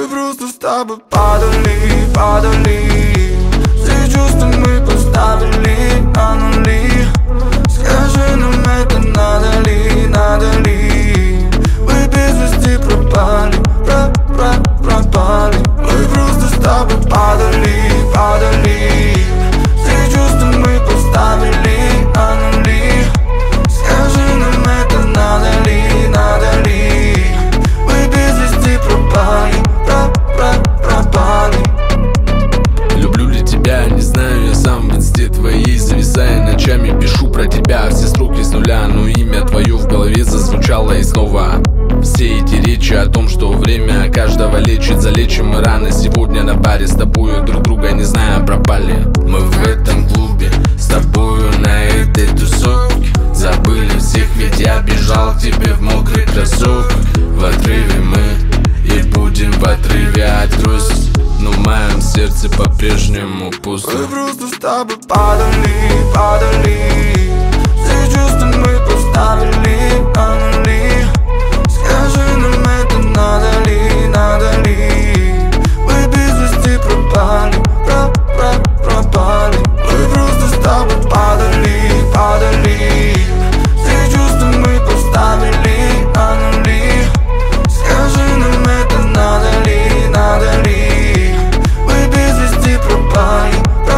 просто с тобой падали, падали. Все чувства мы поставили на нули. Скажи, нам это надо ли, надо ли? Мы без вести пропали, пропали. Мы просто с тобой падали, падали. Все чувства мы поставили на нули. Скажи, нам это надо ли, надо ли? Мы без вести пропали, пропали. Люблю ли тебя, не знаю, я сам в инсте твоей зависая ночами, пишу про тебя все строки с нуля, но имя твое в голове зазвучало и снова. Все эти речи о том, что время каждого лечит, залечим мы раны. Сегодня на баре с тобою друг друга не зная пропали. Мы в этом клубе с тобою на этой тусовке. Забыли всех, ведь я бежал к тебе в мокрых кроссовках. В отрыве мы и будем в отрыве от грусти, но в моем сердце по-прежнему пусто. Мы просто с тобой падали, падали. Все чувства мы поставили на нули. Скажи, нам это надо ли, надо ли? Мы без вести пропали, пропали. Мы просто с тобой падали, падали. Все чувства мы поставили на нули. Скажи, нам это надо ли, надо ли? Мы без вести пропали,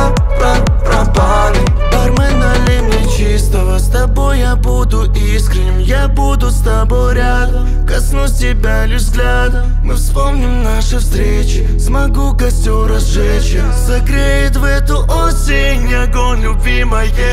пропали. Бармен, налей мне чистого, с тобой я буду искренним, я буду с тобой рядом. Коснусь тебя лишь взглядом, мы вспомним наши встречи. Смогу костер разжечь, согреет в эту осень огонь любви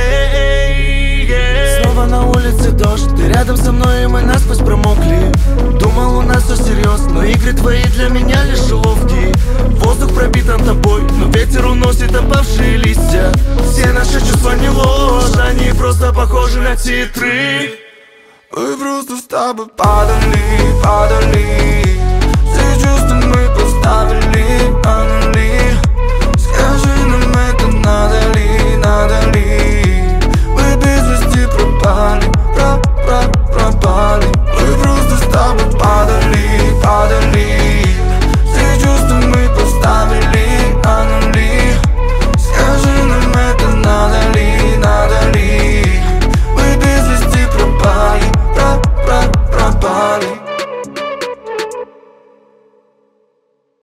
моей. Снова на улице дождь, ты рядом со мной и мы насквозь промокли. Думал, у нас все серьезно, но игры твои для меня лишь уловки. Воздух пропитан тобой, но ветер уносит опавшие листья. Все наши чувства не ложь, они просто похожи на титры. Мы просто с тобой падали, падали.